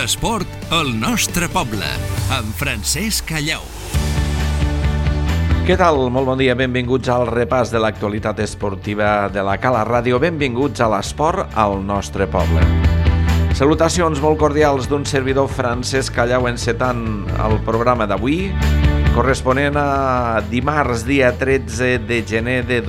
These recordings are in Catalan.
L'esport al nostre poble, amb Francesc Callau. Què tal? Molt bon dia, benvinguts al repàs de l'actualitat esportiva de la Cala Ràdio. Benvinguts a l'esport al nostre poble. Salutacions molt cordials d'un servidor Francesc Callau encetant el programa d'avui, corresponent a dimarts, dia 13 de gener de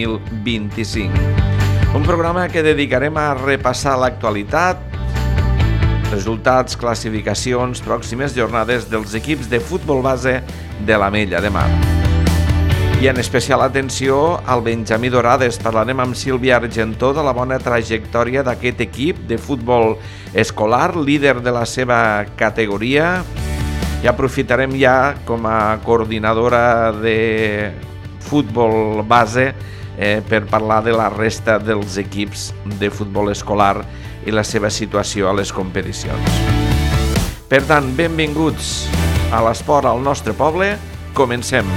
2025. Un programa que dedicarem a repassar l'actualitat, resultats, classificacions, pròximes jornades dels equips de futbol base de l'Ametlla de Mar. I en especial atenció al Benjamí Dorades. Parlarem amb Sílvia Argentó de la bona trajectòria d'aquest equip de futbol escolar, líder de la seva categoria. I aprofitarem ja com a coordinadora de futbol base per parlar de la resta dels equips de futbol escolar i la seva situació a les competicions. Per tant, benvinguts a l'esport al nostre poble. Comencem.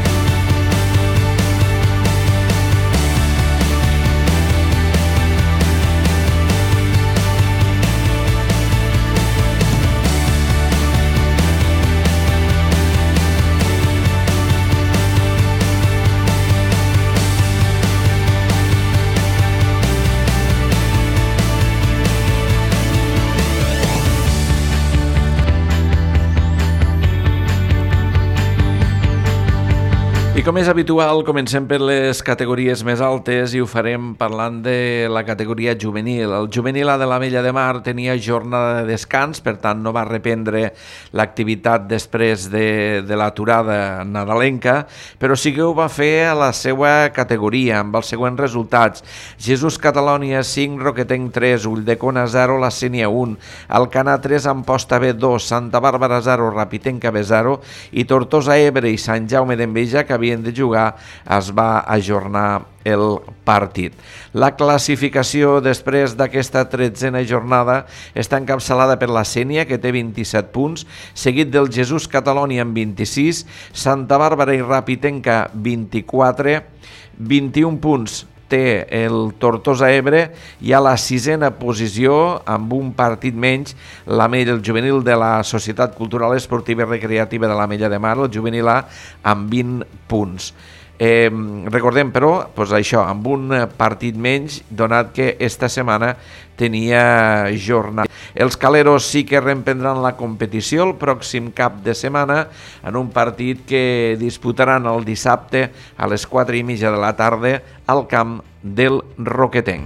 I com és habitual, comencem per les categories més altes i ho farem parlant de la categoria juvenil. El juvenil A de l'Ametlla de Mar tenia jornada de descans, per tant no va reprendre l'activitat després de l'aturada nadalenca, però sí que ho va fer a la seva categoria, amb els següents resultats. Jesús Catalònia 5, Roquetenc 3, Ulldecona 0, La Sénia 1, Alcanar 3, Amposta B 2, Santa Bàrbara 0, Rapitenca B 0 i Tortosa Ebre i Sant Jaume d'Enveja, que havien de jugar, es va ajornar el partit. La classificació després d'aquesta 13a jornada està encapçalada per la Sénia, que té 27 punts, seguit del Jesús Catalònia amb 26, Santa Bàrbara i Rapitenca 24, 21 punts té el Tortosa Ebre i a la 6a posició, amb un partit menys, el juvenil de la Societat Cultural Esportiva i Recreativa de l'Ametlla de Mar, el juvenil A, amb 20 punts. Recordem, però, això, amb un partit menys, donat que esta setmana tenia jornada. Els caleros sí que reprendran la competició el pròxim cap de setmana en un partit que disputaran el dissabte a les 4:30 de la tarda al camp del Roquetenc.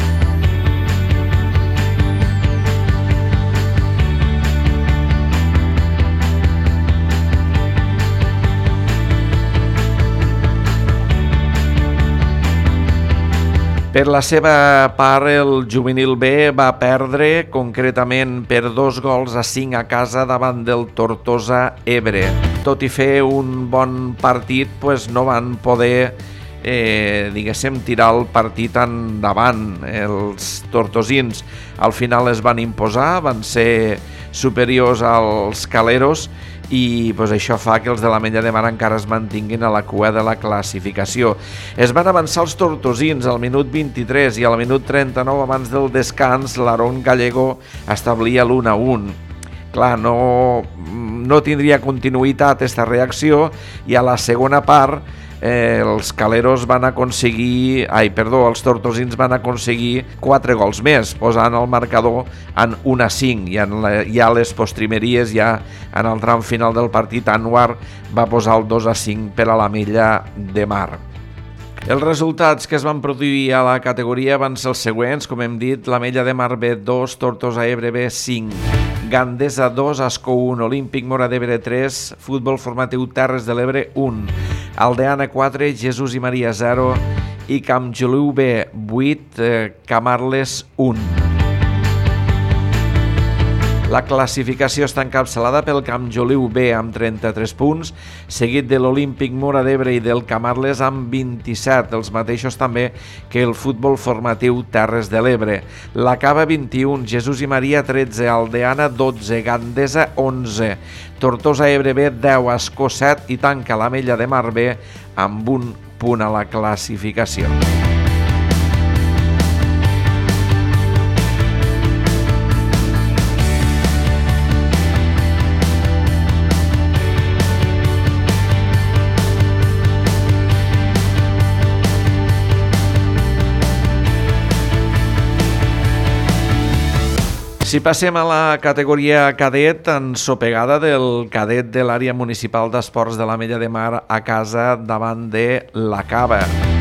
Per la seva part, el juvenil B va perdre concretament per 2-5 a casa davant del Tortosa Ebre. Tot i fer un bon partit, no van poder tirar el partit endavant. Els tortosins al final es van imposar, van ser superiors als caleros i això fa que els de l'Ametlla de Mar encara es mantinguin a la cua de la classificació. Es van avançar els tortosins al minut 23 i al minut 39 abans del descans l'Aarón Gallego establia l'1-1. Clar, no tindria continuïtat aquesta reacció i a la segona part els tortosins van aconseguir 4 gols més, posant el marcador en 1-5 i ja a les postrimeries, ja en el tram final del partit, Anwar va posar el 2-5 per a l'Ametlla de Mar. Els resultats que es van produir a la categoria van ser els següents, com hem dit, l'Ametlla de Mar B2, Tortosa Ebre B5, Gandesa 2, Ascó 1, Olímpic Móra d'Ebre 3, Futbol Formatiu Terres de l'Ebre 1, Aldeana 4, Jesús i Maria 0 i Campjoliu B 8, Camarles 1. La classificació està encapçalada pel Campjoliu B amb 33 punts, seguit de l'Olímpic Móra d'Ebre i del Camarles amb 27, els mateixos també que el Futbol Formatiu Terres de l'Ebre. La Cava 21, Jesús i Maria 13, Aldeana 12, Gandesa 11, Tortosa Ebre B 10, Ascó 7 i tanca l'Ametlla de Mar B amb un punt a la classificació. Si passem a la categoria cadet, ensopegada del cadet de l'àrea municipal d'esports de l'Ametlla de Mar a casa davant de la Cava.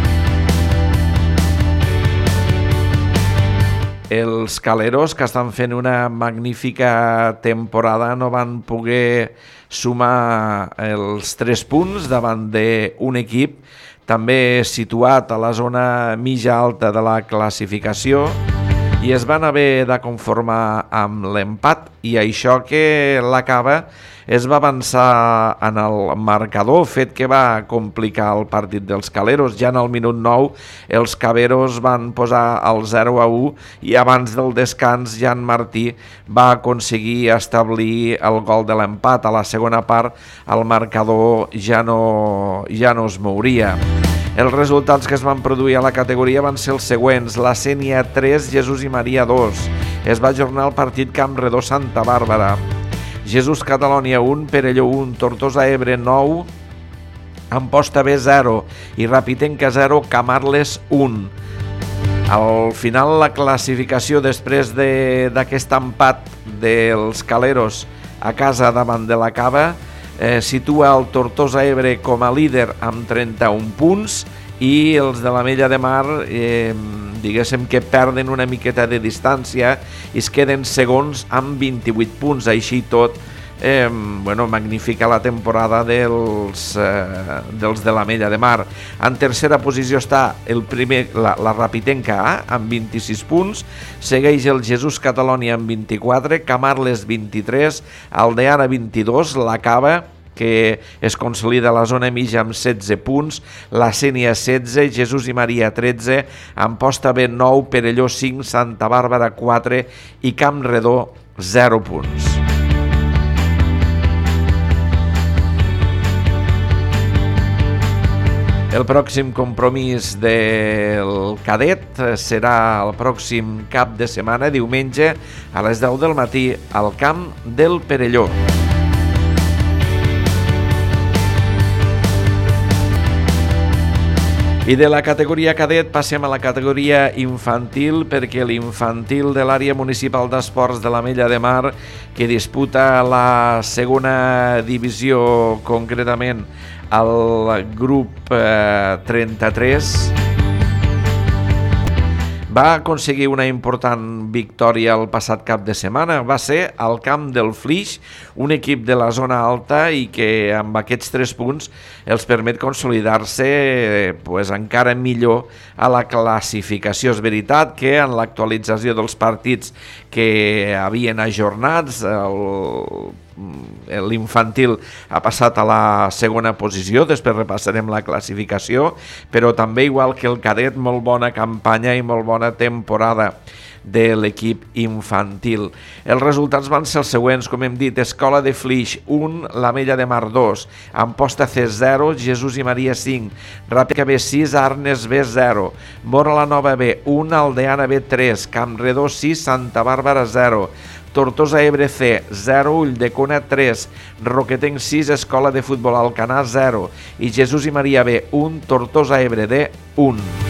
Els caleros, que estan fent una magnífica temporada, no van poder sumar els 3 punts davant d'un equip també situat a la zona mitja alta de la classificació i es van haver de conformar amb l'empat, i això que la Cava es va avançar en el marcador, fet que va complicar el partit dels caleros. Ja en el minut 9 els caveros van posar el 0-1 i abans del descans Jan Martí va aconseguir establir el gol de l'empat. A la segona part el marcador ja no es mouria. Els resultats que es van produir a la categoria van ser els següents: la Sénia 3, Jesús i Maria 2. Es va ajornar el partit Campredó Santa Bàrbara. Jesús Catalònia 1, Perelló 1, Tortosa Ebre 9, Amposta B 0 i Rapitenca 0, Camarles 1. Al final la classificació després d'aquest empat dels caleros a casa davant de la Cava situa el Tortosa Ebre com a líder amb 31 punts i els de l'Ametlla de Mar diguéssim que perden una miqueta de distància i es queden segons amb 28 punts. Així tot magnifica la temporada dels de l'Ametlla de Mar. En tercera posició està la Rapitenca A amb 26 punts, segueix el Jesús Catalònia amb 24, Camarles 23, Aldeana 22, la Cava que es consolida a la zona mitja amb 16 punts, la Sénia 16, Jesús i Maria 13, Amposta B 9, Perelló 5, Santa Bàrbara 4 i Campredó 0 punts. El pròxim compromís del cadet serà el pròxim cap de setmana, diumenge, a les 10 del matí, al camp del Perelló. I de la categoria cadet passem a la categoria infantil, perquè l'infantil de l'àrea municipal d'esports de l'Ametlla de Mar, que disputa la segona divisió, concretament el grup 33, va aconseguir una important victòria el passat cap de setmana. Va ser al camp del Flix, un equip de la zona alta i que amb aquests 3 punts els permet consolidar-se encara millor a la classificació. És veritat que en l'actualització dels partits que havien ajornats, l'infantil ha passat a la segona posició, després repassarem la classificació, però també, igual que el cadet, molt bona campanya i molt bona temporada de l'equip infantil. Els resultats van ser els següents, com hem dit: Escola de Flix 1, l'Ametlla de Mar 2, Amposta C 0, Jesús i Maria 5, Rapitenca B 6, Arnes B 0, Móra la Nova B 1, Aldeana B 3, Campredó 6, Santa Bàrbara 0, Tortosa Ebre C 0, Ulldecona 3, Roquetenc 6, Escola de Futbol Alcanar 0 i Jesús i Maria B 1, Tortosa Ebre D 1.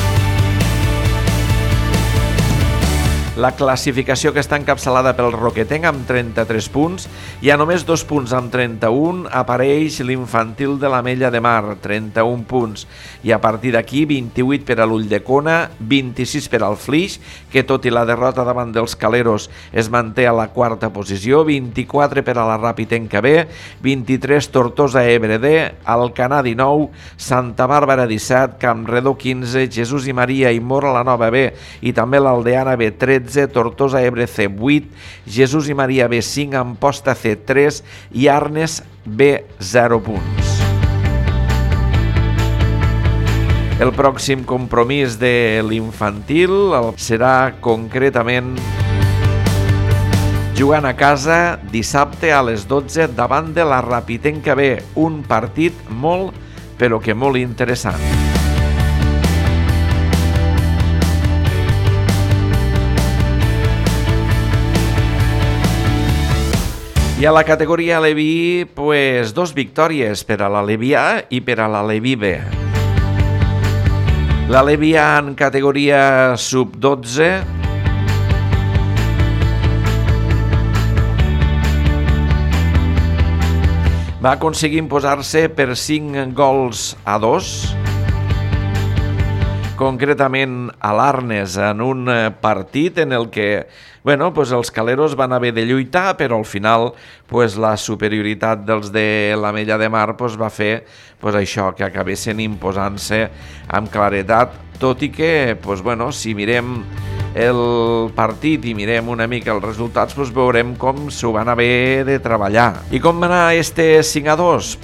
La classificació, que està encapçalada pel Roquetenc amb 33 punts, i a només 2 punts amb 31 apareix l'infantil de l'Ametlla de Mar, 31 punts, i a partir d'aquí 28 per a l'Ulldecona, 26 per al Flix, que tot i la derrota davant dels caleros es manté a la quarta posició, 24 per a la Rapitenca B, 23 Tortosa Ebre D, Alcanar 19, Santa Bàrbara 17, Campredó 15, Jesús i Maria i Móra la Nova B i també l'Aldeana B 13, Tortosa Ebre C 8, Jesús i Maria B 5, Amposta C 3 i Arnes B 0 punts. El pròxim compromís de l'infantil serà concretament jugant a casa dissabte a les 12 davant de la Rapitenca B, un partit molt, però que molt interessant. I a la categoria Aleví, 2 victòries per a l'Aleví A i per a l'Aleví B. L'Aleví A en categoria sub-12 va aconseguir imposar-se per 5-2, concretament a l'Arnes, en un partit en el que els caleros van haver de lluitar, però al final la superioritat dels de l'Ametlla de Mar va fer això, que acabessin imposant-se amb claredat, tot i que si mirem el partit i mirem una mica els resultats, veurem com s'ho van haver de treballar. I com va anar este 5-2?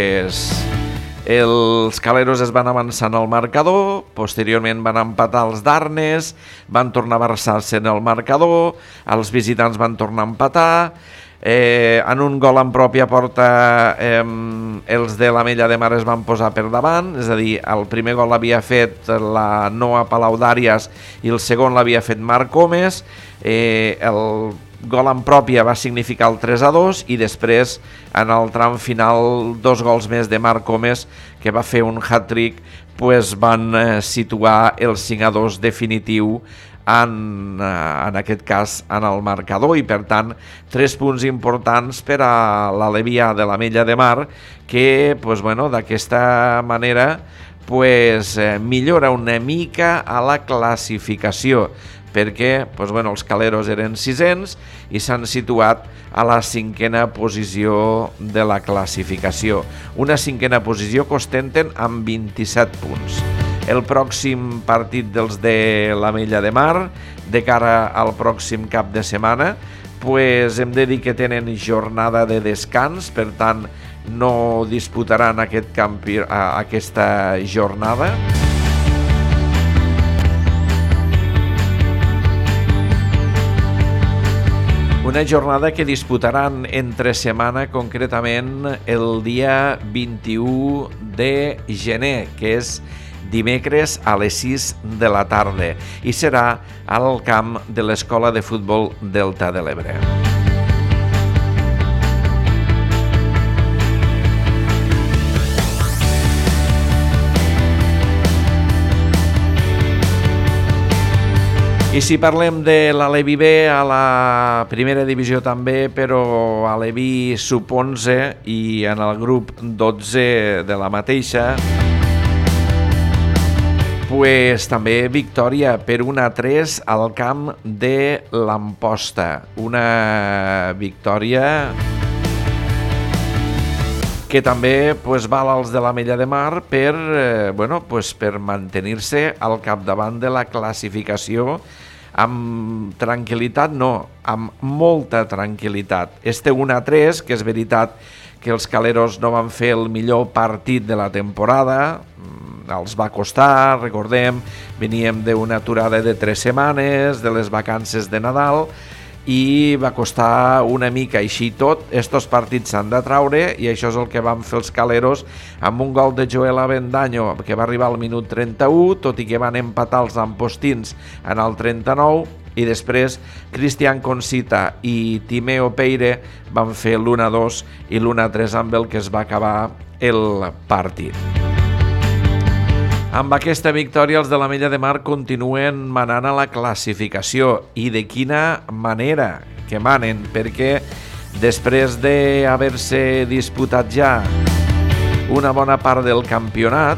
Els caleros es van avançar en el marcador, posteriorment van empatar els d'Arnes, van tornar a avançar-se en el marcador, els visitants van tornar a empatar, en un gol en pròpia porta els de l'Ametlla de Mar es van posar per davant, és a dir, el primer gol l'havia fet la Noa Palau d'Àrias i el segon l'havia fet Marc Gómez, el gol en pròpia va significar el 3-2 i després en el tram final 2 gols més de Marc Gómez, que va fer un hat-trick, van situar el 5-2 definitiu en aquest cas en el marcador, i per tant 3 punts importants per a l'Alevià de l'Ametlla de Mar, que d'aquesta manera millora una mica a la classificació, perquè els caleros eren 600 i s'han situat a la 5a posició de la classificació. Una 5a posició que ostenten amb 27 punts. El pròxim partit dels de l'Ametlla de Mar, de cara al pròxim cap de setmana, hem de dir que tenen jornada de descans, per tant no disputaran aquesta jornada. Una jornada que disputaran entre setmana, concretament el dia 21 de gener, que és dimecres a les 6 de la tarda, i serà al camp de l'Escola de Futbol Delta de l'Ebre. I si parlem de l'Alevi B, a la primera divisió també, però Alevi sub-11 i en el grup 12 de la mateixa, també victòria per 1-3 al camp de l'Amposta. Una victòria que també val als de l'Ametlla de Mar per mantenir-se al capdavant de la classificació amb tranquil·litat, amb molta tranquil·litat. Este 1-3, que és veritat que els caleros no van fer el millor partit de la temporada, els va costar, recordem, veníem d'una aturada de 3 setmanes, de les vacances de Nadal, i va costar una mica. Així tot, estos partits s'han de traure, i això és el que van fer els caleros amb un gol de Joel Avendaño, que va arribar al minut 31, tot i que van empatar els ampostins en el 39, i després Cristian Concita i Timeo Peire van fer l'1-2 i l'1-3 amb el que es va acabar el partit. Amb aquesta victòria els de l'Ametlla de Mar continuen manant a la classificació, i de quina manera que manen, perquè després d'haver-se disputat ja una bona part del campionat,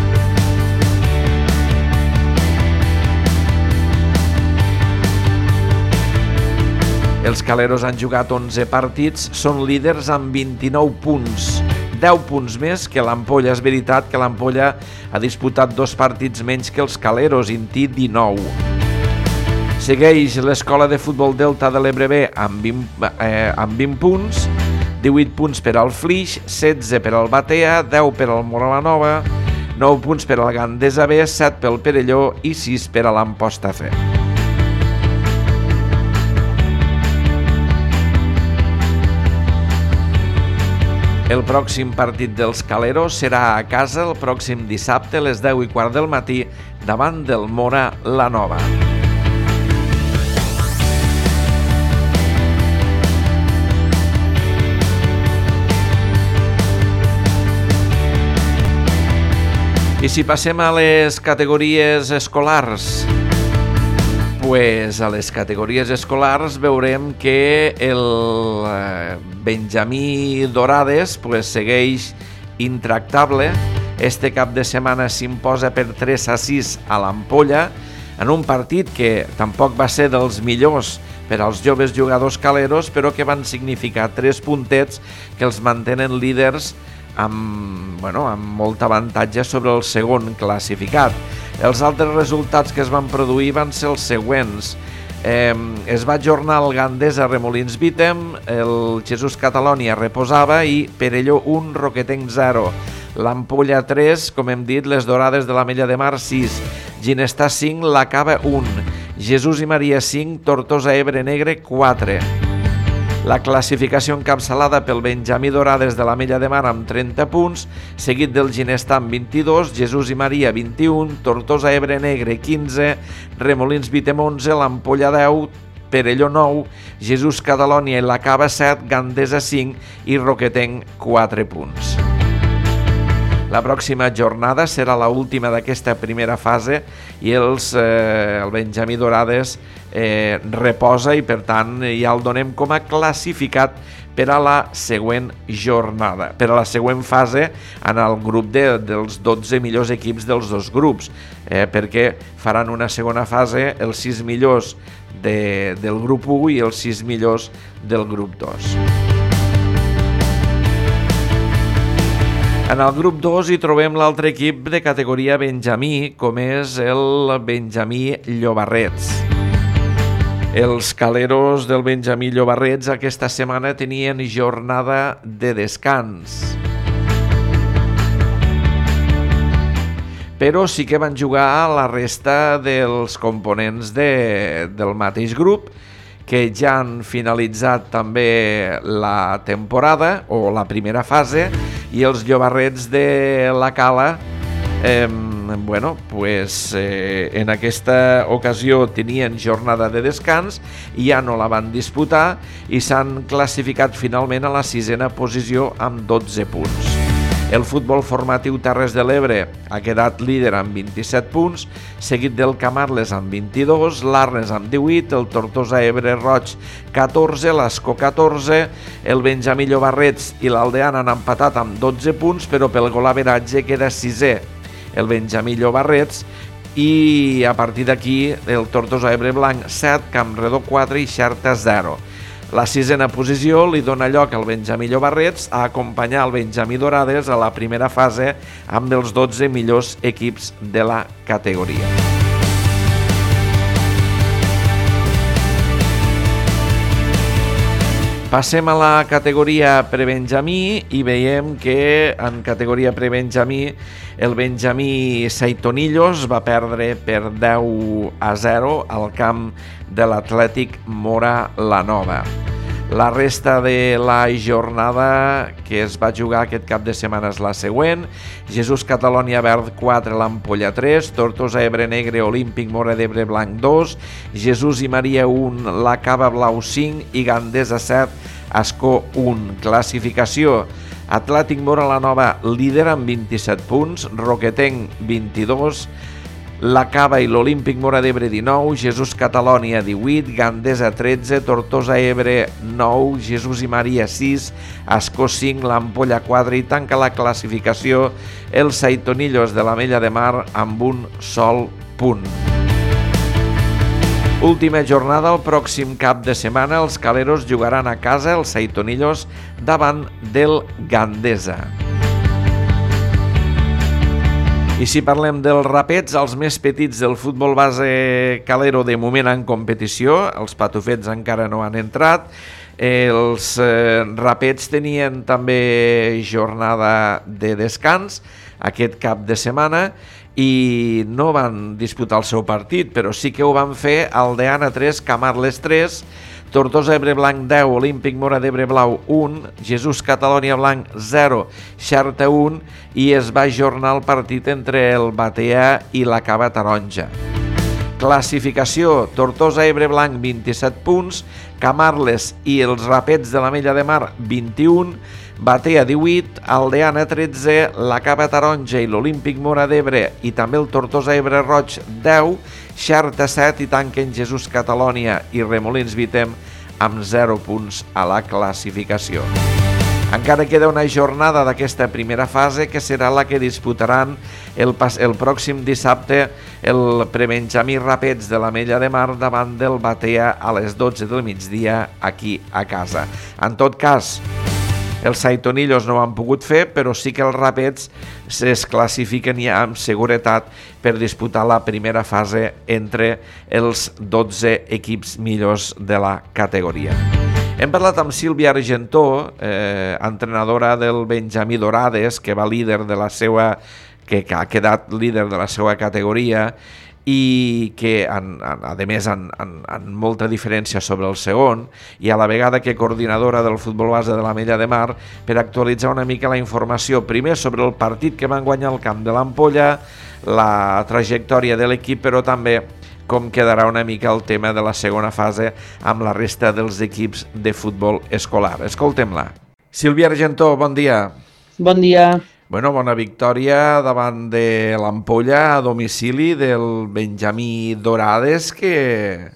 els caleros han jugat 11 partits, són líders amb 29 punts, 10 punts més que l'Ampolla. És veritat que l'Ampolla ha disputat 2 partits menys que els caleros, en té 19. Segueix l'Escola de Futbol Delta de l'Ebre B amb 20 punts, 18 punts per al Flix, 16 per al Batea, 10 per al Moralanova, 9 punts per al Gandesa B, 7 pel Perelló i 6 per a l'Amposta C. El pròxim partit dels caleros serà a casa el pròxim dissabte a les 10:15 del matí davant del Mora la Nova. I si passem a les categories escolars, pues, a les categories escolars veurem que el Benjamí Dorades pues, segueix intractable. Este cap de setmana s'imposa per 3-6 a l'Ampolla, en un partit que tampoc va ser dels millors per als joves jugadors caleros, però que van significar 3 puntets que els mantenen líders amb molt avantatge sobre el segon classificat. Els altres resultats que es van produir van ser els següents. Es va ajornar el Gandesa Remolins Vítem, el Jesús Catalònia reposava i Perelló 1, Roquetenc 0. L'Ampolla 3, com hem dit, les Dorades de l'Ametlla de Mar 6, Ginestar 5, La Cava 1, Jesús i Maria 5, Tortosa Ebre Negre 4. La classificació encapçalada pel Benjamí Dorades de l'Ametlla de Mar amb 30 punts, seguit del Ginestar amb 22, Jesús i Maria 21, Tortosa Ebre Negre 15, Remolins Vítem 11, l'Ampolla 10, Perelló 9, Jesús Catalònia i La Cava 7, Gandesa 5 i Roquetenc 4 punts. La pròxima jornada serà l'última d'aquesta primera fase i el Benjamí Dorades reposa i per tant ja el donem com a classificat per a la següent jornada, per a la següent fase en el grup dels 12 millors equips dels dos grups, perquè faran una segona fase els 6 millors del grup 1 i els 6 millors del grup 2. En el grup 2 hi trobem l'altre equip de categoria Benjamí, com és el Benjamí Llobarrets. Els caleros del Benjamí Llobarrets aquesta setmana tenien jornada de descans. Però sí que van jugar la resta dels components del mateix grup, que ja han finalitzat també la temporada o la primera fase, i els Llobarrets de la Cala en aquesta ocasió tenien jornada de descans i ja no la van disputar i s'han classificat finalment a la 6a posició amb 12 punts. El futbol formatiu Terres de l'Ebre ha quedat líder amb 27 punts, seguit del Camarles amb 22, l'Arnes amb 18, el Tortosa Ebre Roig 14, l'Escó 14, el Benjamí Llobarrets i l'Aldeana han empatat amb 12 punts, però pel golaveratge queda 6è el Benjamí Llobarrets i a partir d'aquí el Tortosa Ebre Blanc 7, Campredó 4 i Xerta 0. La 6a posició li dona lloc al Benjamí Llobarrets a acompanyar el Benjamí Dorades a la primera fase amb els 12 millors equips de la categoria. Passem a la categoria prebenjamí i veiem que en categoria prebenjamí el Benjamí Saitonillos va perdre per 10-0 al camp de l'Atlètic Mora la Nova. La resta de la jornada que es va jugar aquest cap de setmana és la següent: Jesús Catalònia Verd 4, l'Ampolla 3, Tortosa Ebre Negre Olímpic Mora d'Ebre Blanc 2, Jesús i Maria 1, La Cava Blau 5 i Gandesa 7, Escó 1. Classificació: Atlètic Mora la Nova líder amb 27 punts, Roquetenc 22, La Cava i l'Olímpic Mora d'Ebre 19, Jesús Catalònia 18, Gandesa 13, Tortosa Ebre 9, Jesús i Maria 6, Escó 5, l'Ampolla 4 i tanca la classificació el Saitonillos de l'Ametlla de Mar amb un sol punt. Última jornada el pròxim cap de setmana. Els caleros jugaran a casa els Saitonillos davant del Gandesa. I si parlem dels rapets, els més petits del futbol base calero de moment en competició, els patufets encara no han entrat, els rapets tenien també jornada de descans aquest cap de setmana i no van disputar el seu partit, però sí que ho van fer Aldeana 3, Camarles 3, Tortosa Ebre Blanc 10, Olímpic Mora d'Ebre Blau 1, Jesús Catalònia Blanc 0, Xerta 1 i es va ajornar el partit entre el Batea i la Cava Taronja. Classificació: Tortosa Ebre Blanc 27 punts, Camarles i els Rapets de l'Ametlla de Mar 21, Batea 18, Aldeana 13, la Cava Taronja i l'Olímpic Móra d'Ebre i també el Tortosa Ebre Roig 10, Xerta 7 i tanquen Jesús Catalònia i Remolins Vitem amb 0 punts a la classificació. Encara queda una jornada d'aquesta primera fase que serà la que disputaran el pròxim dissabte el prebenjamí Rapets de l'Ametlla de Mar davant del Batea a les 12 del migdia aquí a casa. En tot cas, els Saitonillos no ho han pogut fer, però sí que els Rapets es classifiquen ja amb seguretat per disputar la primera fase entre els 12 equips millors de la categoria. Hem parlat amb Sílvia Argentó, entrenadora del Benjamí Dorades, que va líder de la seva, que ha quedat líder de la seva categoria i que, a més, amb molta diferència sobre el segon, i a la vegada que coordinadora del futbol base de l'Ametlla de Mar, per actualitzar una mica la informació, primer sobre el partit que van guanyar al camp de l'Ampolla, la trajectòria de l'equip, però també com quedarà una mica el tema de la segona fase amb la resta dels equips de futbol escolar. Escoltem-la. Sílvia Argentó, bon dia. Bon dia. Bueno, bona victòria davant de l'Ampolla a domicili del Benjamí Dorades, que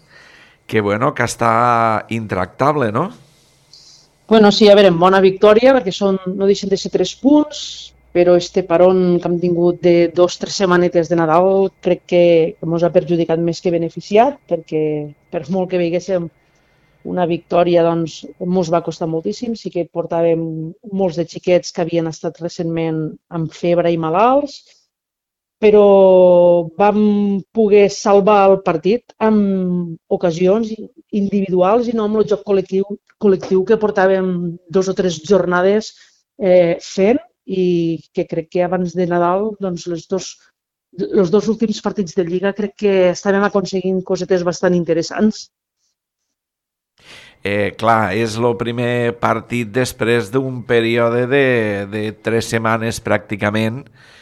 està intractable, no? Bueno, sí, a veure, bona victòria, perquè no deixen de ser 3 punts, però este parón que hem tingut de 2 o 3 setmanetes de Nadal crec que ens ha perjudicat més que beneficiat, perquè per molt que veiéssim una victòria, doncs ens va costar moltíssim. Sí que portàvem molts de xiquets que havien estat recentment amb febre i malalts, però vam poder salvar el partit amb ocasions individuals i no amb el joc col·lectiu que portàvem 2 o 3 jornades fent, i que crec que abans de Nadal, doncs, els dos últims partits de Lliga crec que estàvem aconseguint cosetes bastant interessants. Clar, és el primer partit després d'un període de 3 setmanes pràcticament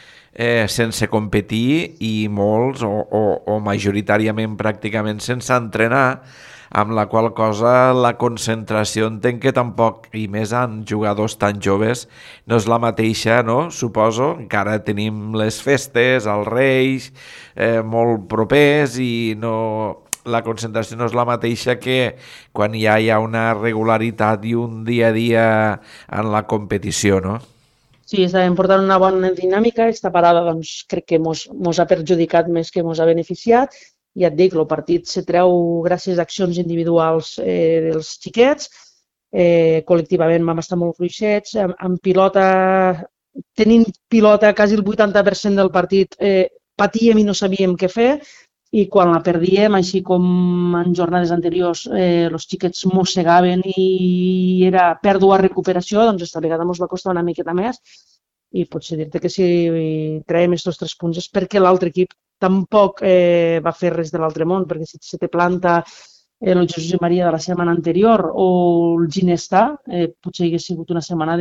sense competir i molts o majoritàriament pràcticament sense entrenar, amb la qual cosa la concentració entenc que tampoc, i més en jugadors tan joves, no és la mateixa, no? Suposo, encara tenim les festes, els Reis, molt propers i la concentració no és la mateixa que quan ja hi ha una regularitat i un dia a dia en la competició, no? Sí, estàvem portant una bona dinàmica. Esta parada doncs, crec que ens ha perjudicat més que ens ha beneficiat. Ja et dic, el partit se treu gràcies a accions individuals dels xiquets. Col·lectivament vam estar molt fluixets. Amb pilota, tenint pilota quasi el 80% del partit, patíem i no sabíem què fer. I quan la perdíem, així com en jornades anteriors, els xiquets mossegaven i era pèrdua o recuperació, doncs esta vegada ens va costar una miqueta més. I potser dir-te que si traiem aquests 3 punts és perquè l'altre equip tampoc va fer res de l'altre món, perquè si se te planta el Jesús i Maria de la setmana anterior o el Ginestà, potser hagués sigut una setmana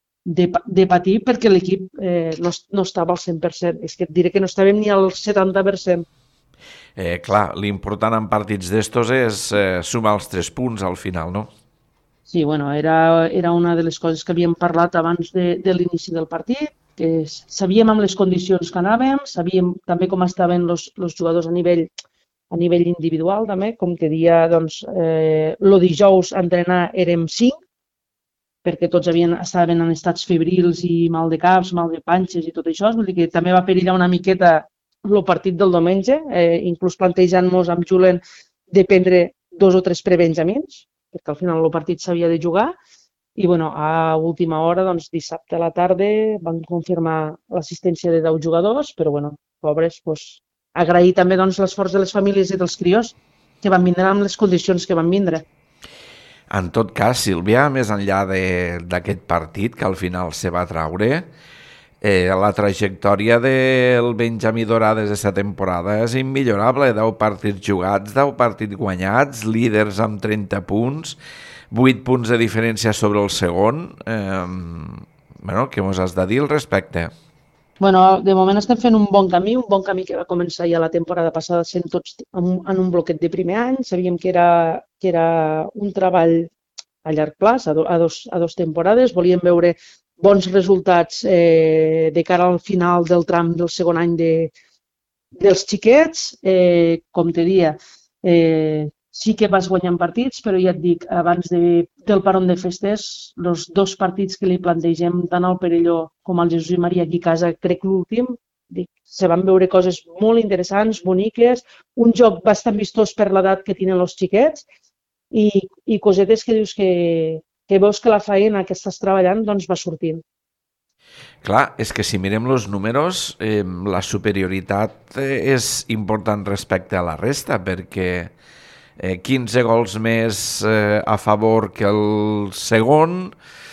de patir perquè l'equip no estava al 100%. És que et diré que no estàvem ni al 70%. Clar, l'important en partits d'estos és sumar els 3 punts al final, no? Sí, bueno, era una de les coses que havíem parlat abans de l'inici del partit, que sabíem amb les condicions que anàvem, sabíem també com estaven els jugadors a nivell individual, també. Com te dia, doncs, el dijous a entrenar érem 5, perquè tots estaven en estats febrils i mal de caps, mal de panxes i tot això. Vull dir que també va perillar una miqueta el partit del diumenge, inclús plantejant-nos amb Julen de prendre 2 o 3 prebenjamins, perquè al final el partit s'havia de jugar. I bueno, a última hora, doncs, dissabte a la tarda, van confirmar l'assistència de 10 jugadors, però bueno, pobres, doncs, agrair també l'esforç de les famílies i dels crios que van vindre amb les condicions que van vindre. En tot cas, Sílvia, més enllà d'aquest partit que al final se va traure, la trajectòria del Benjamí Dorades d'aquesta temporada és immillorable. 10 partits jugats, 10 partits guanyats, líders amb 30 punts, 8 punts de diferència sobre el segon. Què mos has de dir al respecte? Bueno, de moment estem fent un bon camí que va començar ja la temporada passada sent tots en un bloquet de primer any. Sabíem que era un treball a llarg plaç, a dos temporades. Volíem veure bons resultats de cara al final del tram del segon any dels xiquets. Com te dia, sí que vas guanyant partits, però ja et dic, abans del paron de festes, els dos partits que li plantegem tant al Perelló com al Jesús i Maria aquí a casa, crec l'últim, se van veure coses molt interessants, boniques, un joc bastant vistós per l'edat que tenen els xiquets i cosetes que dius que veus que la feina que estàs treballant doncs va sortint. Clar, és que si mirem els números, la superioritat és important respecte a la resta, perquè 15 gols més a favor que el segon,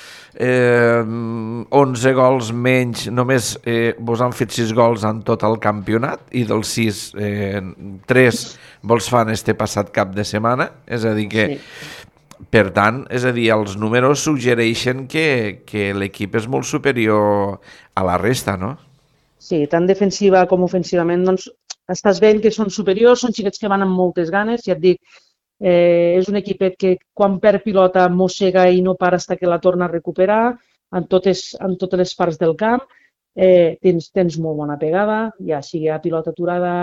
11 gols menys, només vos han fet 6 gols en tot el campionat i dels 6, 3 vols fan este passat cap de setmana, és a dir que per tant, és a dir, els números suggereixen que l'equip és molt superior a la resta, no? Sí, tant defensiva com ofensivament, doncs estàs veient que són superiors, són xiquets que van amb moltes ganes, ja et dic, és un equipet que quan perd pilota mossega i no para fins que la torna a recuperar en totes les parts del camp. Tens molt bona pegada, ja sigui a pilota aturada,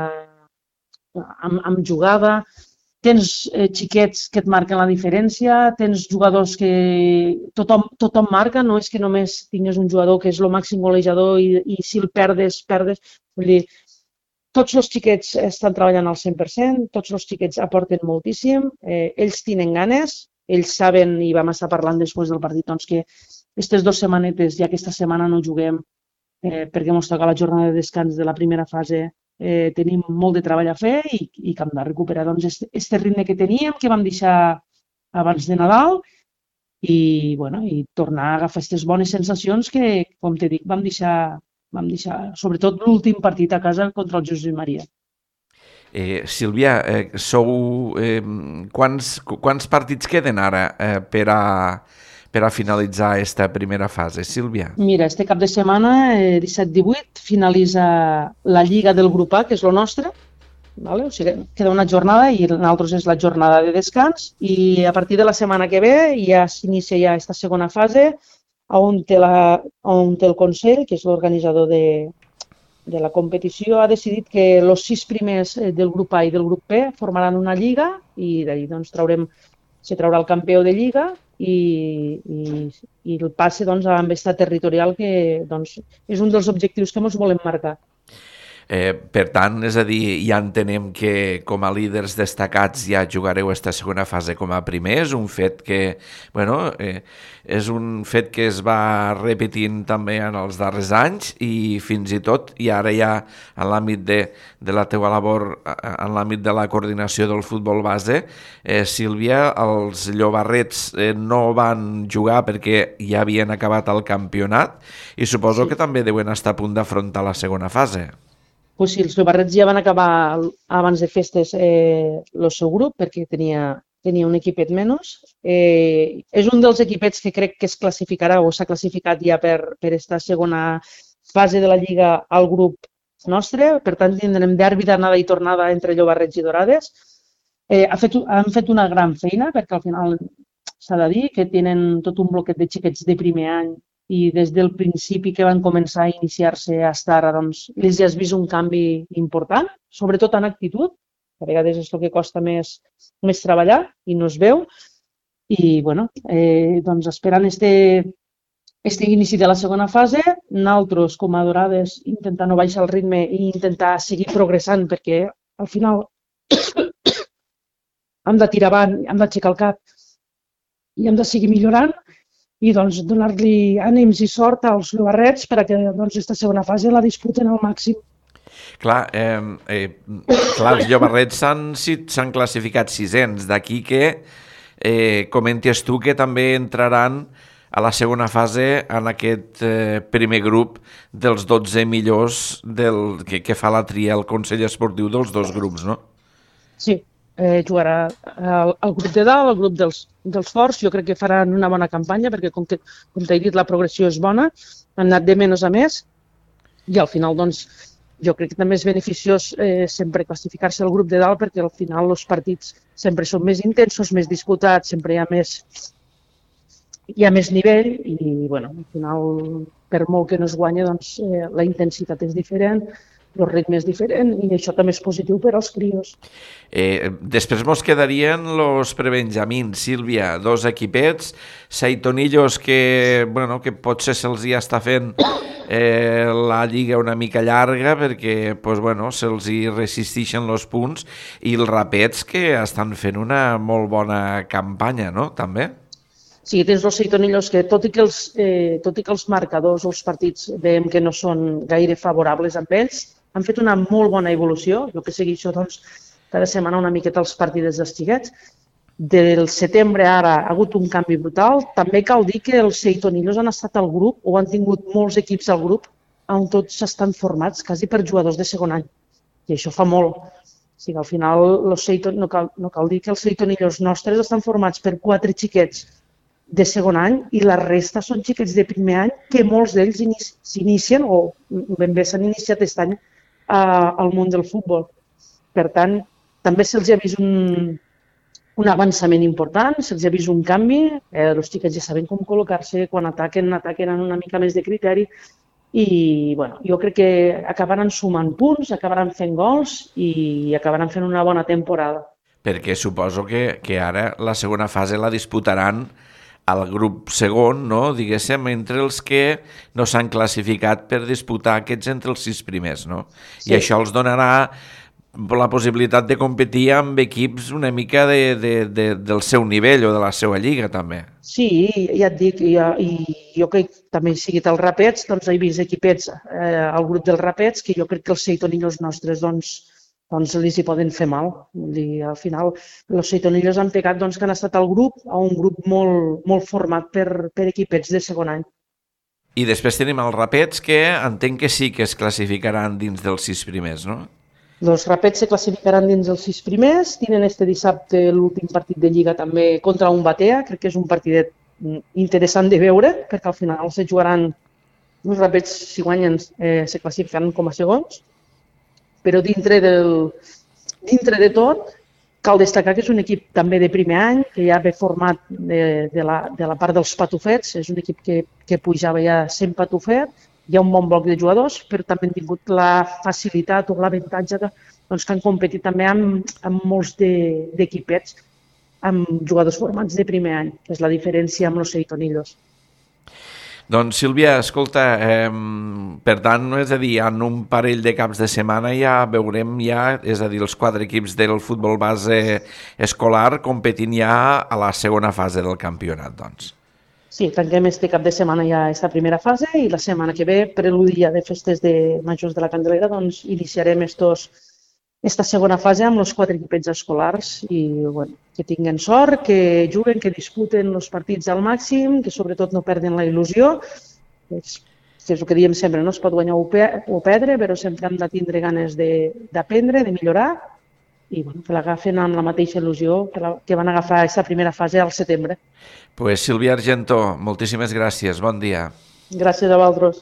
amb jugada, tens xiquets que et marquen la diferència, tens jugadors que tothom marca, no és que només tingues un jugador que és el màxim golejador i si el perdes. Vull dir, tots els xiquets estan treballant al 100%, tots els xiquets aporten moltíssim, ells tenen ganes, ells saben, i vam estar parlant després del partit, doncs que aquestes 2 setmanetes i aquesta setmana no juguem perquè ens toca la jornada de descans de la primera fase. Tenim molt de treball a fer i que hem de recuperar aquest ritme que teníem, que vam deixar abans de Nadal i tornar a agafar aquestes bones sensacions que, com t'he dit, vam deixar sobretot l'últim partit a casa contra el Jesús i Maria. Sílvia, quants partits queden ara per a finalitzar aquesta primera fase, Sílvia? Mira, este cap de setmana, 17-18, finalitza la Lliga del grup A, que és el nostre. Vale? O sigui, queda una jornada i l'altra és la jornada de descans i a partir de la setmana que ve ja s'inicia ja aquesta segona fase on té el Consell, que és l'organitzador de la competició, ha decidit que els 6 primers del grup A i del grup B formaran una lliga i d'ahir doncs, se traurà el campió de lliga i el passe doncs, a l'embesta territorial, que doncs, és un dels objectius que ens volem marcar. Per tant, és a dir, ja entenem que com a líders destacats ja jugareu aquesta segona fase com a primer. És un fet que, és un fet que es va repetint també en els darrers anys i fins i tot, i ara ja en l'àmbit de la teua labor, en l'àmbit de la coordinació del futbol base, Sílvia, els llobarrets no van jugar perquè ja havien acabat el campionat i suposo que també deuen estar a punt d'afrontar la segona fase. Pues sí, els llobarrets ja van acabar abans de festes el seu grup perquè tenia un equipet menys. És un dels equipets que crec que es classificarà o s'ha classificat ja per aquesta segona fase de la Lliga al grup nostre. Per tant, tindrem derbi d'anada i tornada entre llobarrets i dorades. Han fet una gran feina perquè al final s'ha de dir que tenen tot un bloquet de xiquets de primer any i des del principi que van començar a iniciar-se fins ara, doncs, els ja has vist un canvi important, sobretot en actitud, que a vegades és el que costa més treballar i no es veu. I, doncs, esperant este inici de la segona fase, nosaltres, com a dorades, intentar no baixar el ritme i intentar seguir progressant, perquè al final hem de tirar avant, hem d'aixecar el cap i hem de seguir millorant, i doncs, donar-li ànims i sort als llobarrets perquè aquesta segona fase la disputen al màxim. Clar, els llobarrets s'han classificat 600, d'aquí que comentes tu que també entraran a la segona fase en aquest primer grup dels 12 millors que fa la tria el Consell Esportiu dels 2 grups, no? Sí. Jugarà el grup de dalt, el grup dels forts. Jo crec que faran una bona campanya perquè, com t'he dit, la progressió és bona. Han anat de menys a més i al final doncs, jo crec que també és beneficiós sempre classificar-se al grup de dalt perquè al final els partits sempre són més intensos, més disputats, sempre hi ha més nivell i bueno, al final per molt que no es guanya doncs, la intensitat és diferent, el ritme és diferent i això també és positiu per als crios. Després mos quedarien els prebenjamins, Sílvia, 2 equipets, Seitonillos que potser se'ls hi està fent la lliga una mica llarga perquè se'ls hi resisteixen els punts i els Rapets que estan fent una molt bona campanya, no? També? Sí, tens els Seitonillos que, tot i que els marcadors o els partits veiem que no són gaire favorables amb ells, han fet una molt bona evolució. Jo que segueixo cada setmana una miqueta els partits dels xiquets. Del setembre ara ha hagut un canvi brutal. També cal dir que els Seitonillos han estat al grup o han tingut molts equips al grup on tots estan formats quasi per jugadors de segon any. I això fa molt. O sigui, al final no cal dir que els Seitonillos nostres estan formats per 4 xiquets de segon any i la resta són xiquets de primer any que molts d'ells s'inicien o ben bé s'han iniciat aquest any al món del futbol. Per tant, també se'ls ha vist un avançament important, se'ls ha vist un canvi, els xiquets ja saben com col·locar-se, quan ataquen amb una mica més de criteri i jo crec que acabaran sumant punts, acabaran fent gols i acabaran fent una bona temporada. Perquè suposo que ara la segona fase la disputaran al grup segon, no? Diguéssim, entre els que no s'han classificat per disputar aquests entre els 6 primers, no? Sí. I això els donarà la possibilitat de competir amb equips una mica del seu nivell o de la seva lliga, també. Sí, ja et dic, i jo crec que també he seguit els Rapets, doncs he vist equipets al grup dels Rapets, que jo crec que els Seitonillos nostres doncs els hi poden fer mal. Al final, els Seitonillos han pegat que han estat al grup, a un grup molt format per equipets de segon any. I després tenim els Rapets, que entenc que sí que es classificaran dins dels 6 primers, no? Els Rapets se classificaran dins dels 6 primers, tenen este dissabte l'últim partit de Lliga també contra un Batea, crec que és un partidet interessant de veure, perquè al final se jugaran, els Rapets si guanyen se classificaran com a segons, però dintre de tot cal destacar que és un equip també de primer any, que ja ve format de la part dels patufets, és un equip que pujava ja sent patufet, hi ha un bon bloc de jugadors, però també han tingut la facilitat o l'avantatge que han competit també amb molts d'equipets, amb jugadors formats de primer any, que és la diferència amb els Seitonillos. Doncs, Sílvia, escolta, per tant, és a dir, en un parell de caps de setmana ja veurem és a dir, els 4 equips del futbol base escolar competint ja a la segona fase del campionat, doncs. Sí, tanquem este cap de setmana ja aquesta primera fase i la setmana que ve, preludi de festes de majors de la Candelera, doncs iniciarem esta segona fase amb els 4 equipets escolars i que tinguen sort, que juguen, que disputen els partits al màxim, que sobretot no perden la il·lusió. És el que diem sempre, no es pot guanyar o perdre, però sempre hem de tindre ganes d'aprendre, de millorar i que l'agafen amb la mateixa il·lusió que van agafar aquesta primera fase al setembre. Pues Sílvia Argentó, moltíssimes gràcies, bon dia. Gràcies a vosaltres.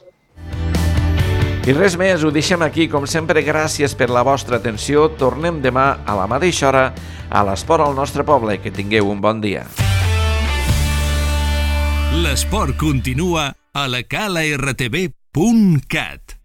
I res més, ho deixem aquí. Com sempre, gràcies per la vostra atenció. Tornem demà a la mateixa hora a l'Esport al nostre poble. Que tingueu un bon dia. L'esport continua a la calartv.cat.